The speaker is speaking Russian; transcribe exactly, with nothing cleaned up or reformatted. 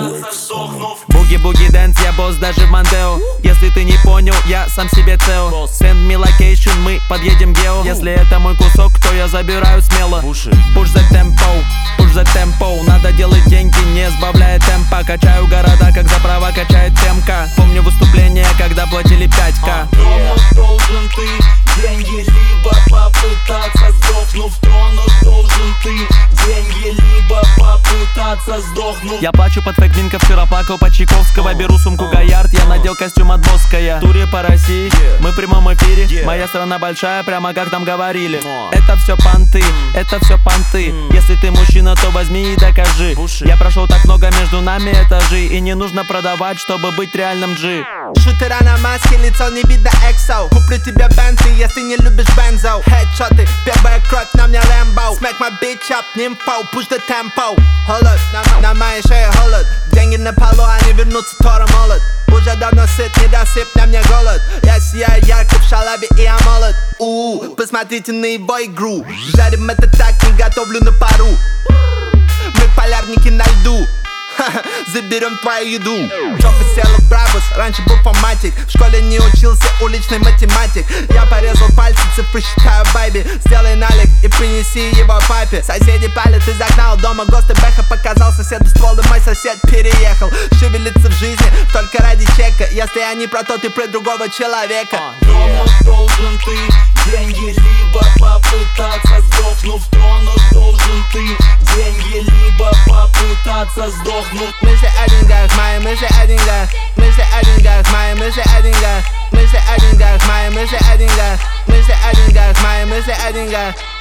попытаться сдохнув. Буги-буги дэнс, я босс даже в Монтео. Если ты не понял, я сам себе цел. Send me location, мы подъедем гео. Если это мой кусок, то я забираю смело. Push the tempo, push the tempo. Надо делать деньги, не сбавляя темпа. Качаю города, как за права качает темка. Помню выступление, когда платили пять ка. Дома должен ты деньги, либо попытаться сдохнув. Тронут должен ты деньги, либо попытаться сдохнуть. Я плачу под фэквинка, вчера плакал под Чайковского. Беру сумку Гоярд, я надел костюм от Боская. Туре по России, мы в прямом эфире. Моя страна большая, прямо как там говорили. Это все понты, это все понты. Если ты мужчина, то возьми и докажи. Я прошел так много между нами этажей, и не нужно продавать, чтобы быть реальным джи. Шутера на маске, лицо не видно эксо. Куплю тебе бенты, если не любишь бензо. Хедшоты, первая кровь на мне Рэмбо. Smack my bitch up, нимфо, push the tempo. Hold up, на, на моей шее холод. Деньги на полу, они вернутся, Тора молод. Уже давно сыт, недосып, на мне голод. Я сияю ярко в шалаве, и я молод. У-у, посмотрите на его игру. Жарим это так, не готовлю на пару. Мы полярники на льду. Заберем твою еду. Жопа села в Брабус, раньше был фоматик. В школе не учился уличный математик. Я порезал пальцы, цифры считаю байби. Сделай налик и принеси его папе. Соседи палят из окна у дома, ГОСТ и Бэха. Показал соседу ствол, и мой сосед переехал. Шевелится в жизни только ради чека. Если они про то, ты про другого человека. Дома должен ты деньги, либо попытаться сдохнув. Тронут должен ты деньги, либо попытаться сдохнуть. Мысли о деньгах, мои мысли о деньгах. Мысли о деньгах, мои мысли о деньгах. Мысли о деньгах, мои мысли о деньгах. Мысли о деньгах, мои мысли о деньгах.